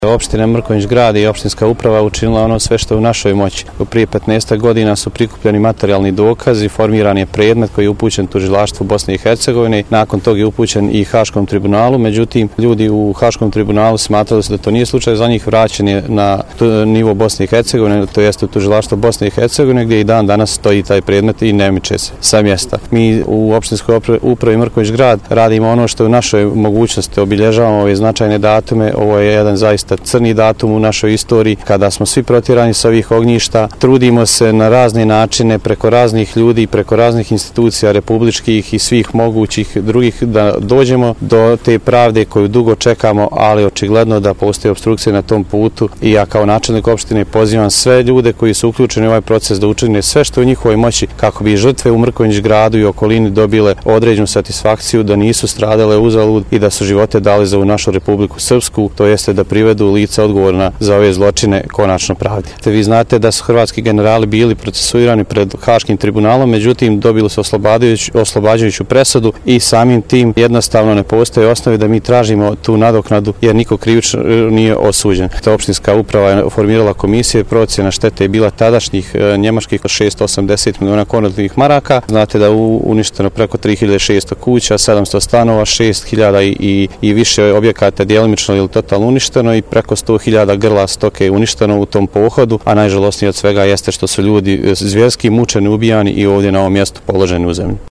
Opština Mrkonjić Grad i opštinska uprava učinila ono sve što je u našoj moći. Prije 15 godina su prikupljeni materijalni dokazi, formiran je predmet koji je upućen tužilaštvu Bosne i Hercegovine, nakon toga je upućen i Haškom tribunalu, međutim ljudi u Haškom tribunalu smatrali su da to nije slučaj, za njih vraćen je na nivo Bosne i Hercegovine, to jest u tužilaštvo Bosne i Hercegovine gdje i dan danas stoji taj predmet i ne miče se sa mjesta. Mi u opštinskoj upravi Mrkonjić Grad radimo ono što je u našoj mogućnosti, obilježavamo ove značajne datume. Ovo je jedan zaista crni datum u našoj istoriji kada smo svi protjerani sa ovih ognjišta. Trudimo se na razne načine, preko raznih ljudi, preko raznih institucija republičkih i svih mogućih drugih da dođemo do te pravde koju dugo čekamo, ali očigledno da postoji opstrukcija na tom putu i ja kao načelnik opštine pozivam sve ljude koji su uključeni u ovaj proces da učine sve što je u njihovoj moći kako bi žrtve u Mrkonjić Gradu i okolini dobile određenu satisfakciju, da nisu stradale uzalud i da su živote dali za ovu našu Republiku Srpsku, to jeste da privedu lica odgovorna za ove zločine konačno pravdi. Vi znate da su hrvatski generali bili procesuirani pred Haškim tribunalom, međutim dobili su oslobađajuću presudu i samim tim jednostavno ne postoje osnove da mi tražimo tu nadoknadu jer niko krivično nije osuđen. Opštinska uprava je formirala komisije, procjena štete je bila tadašnjih njemačkih 680 miliona konvertnih maraka. Znate da je uništeno preko 3600 kuća, 700 stanova, 6000 i više objekata djelimično ili totalno uništeno i preko 100.000 grla stoke je uništeno u tom pohodu, a najžalosnije od svega jeste što su ljudi zvjerski mučeni, ubijani i ovdje na ovom mjestu položeni u zemlju.